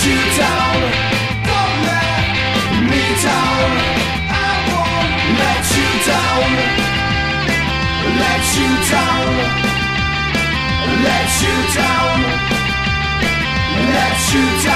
you down. Don't let me down. I won't let you down. Let you down. Let you down. Let you down.